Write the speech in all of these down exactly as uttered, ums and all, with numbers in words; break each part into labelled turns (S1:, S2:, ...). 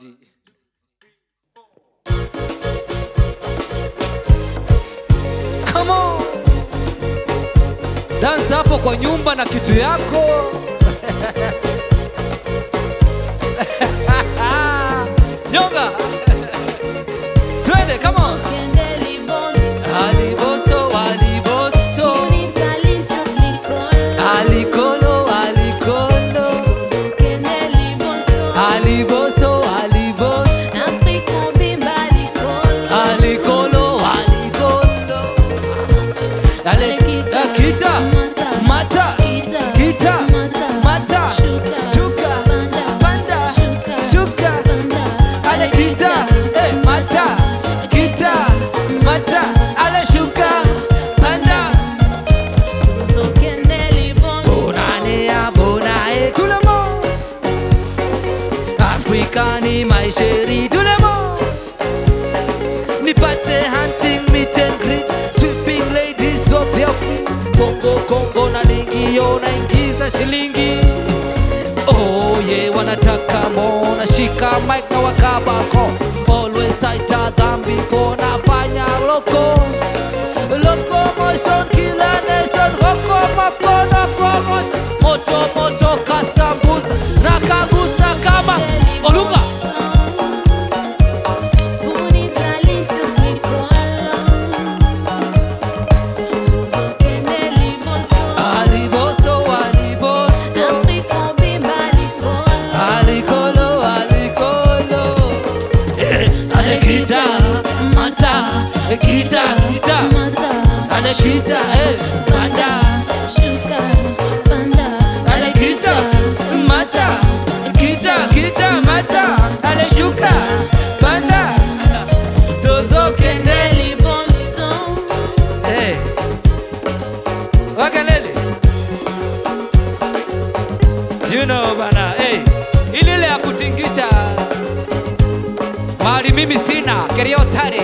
S1: G. Come on. Dance hapo kwa nyumba na kitu yako. Yoga. Twende, come on. Aliboso, aliboso. Alikolo, alikolo. Aliboso, aliboso. Alikolo, alikolo. Ale, kita, mata, kita, mata, shuka, panda, shuka. Ale kita, eh, mata, kita, mata, ale shuka, panda. Bonane ya bonae, tout le monde. Africa ni my chérie, tout le monde. Nipate hunting, meet and greet, sweeping ladies off their feet. Bongo Kongo na lingi, yo naingiza shilingi. Oh yeah, wanataka mo, nashika mic na wakabako. Always tighter than before, nafanya loko. Locomotion, kila nation, roko moko na komos. Moto moto kasambusa, nakagusa kama Olunga. Aliboso, aliboso. Alikolo, alikolo. Eh, ale kita, mata, kita, kita. Ale kita, eh, mata. Ale kita, mata. Kita, kita, mata. Ale shuka, panda. Tozo kendeli bonso. Eh. Wakalele. You know bana, eh. Ilile ya kutingisha. Mali mimi sina, kerio tare.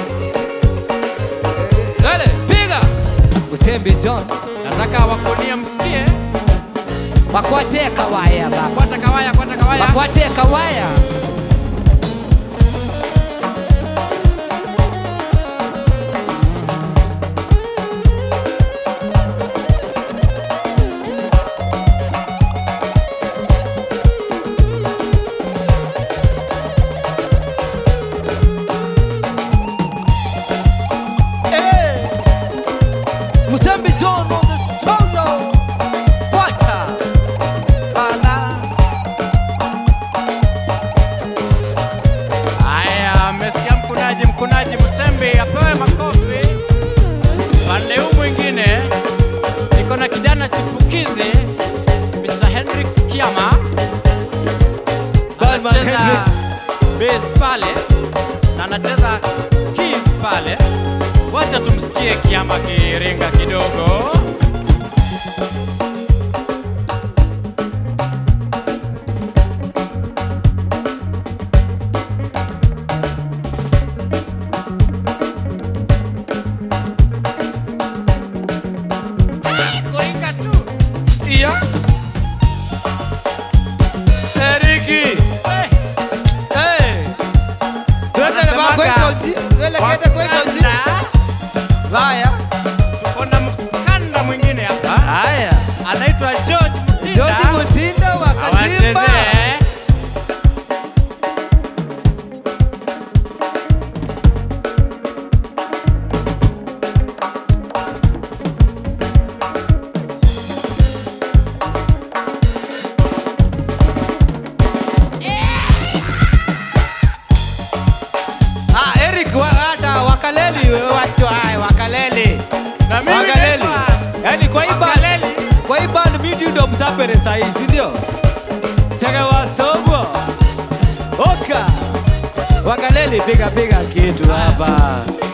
S1: Gale, piga. Usembi John.
S2: Nataka wakonia msikie.
S1: Wakwate kawaya baba.
S2: Kwata kawaya, kwata kawaya.
S1: Wakwate kawaya. Musembi John on the solo. Water. Bala.
S2: Haya, mmesikia mkunaji, mkunaji Musembi apewe makofi. Pande huu mwingine niko na kijana chipukizi mister Hendrix Kiama.
S1: Badman
S2: Anacheza
S1: Hendrix.
S2: bass pale na anacheza keys pale. Wacha tumsikie Kiama kiringa kidogo. Kuringa tu.
S1: Iya. Eriki.
S2: Eh,
S1: Eh. Twende na bako ikoji. Twende kete kwa ikoji.
S2: wakanda.
S1: Vaya.
S2: Tuko na mkanda mwingine hapa.
S1: Haya.
S2: Anaitwa George Mutinda.
S1: George Mutinda wa Katimba.
S2: Awachezee.
S1: Ah, Eric wa hata wakaleli watu hai wakaleli.
S2: Na mimi
S1: Wakaleli.
S2: naitwa
S1: Yaani kwa hii band,
S2: Wakaleli.
S1: kwa hii band mimi ndio msapere sasa hivi, si ndio? Sega wasobo. Oka. Wakaleli piga piga kitu hapa.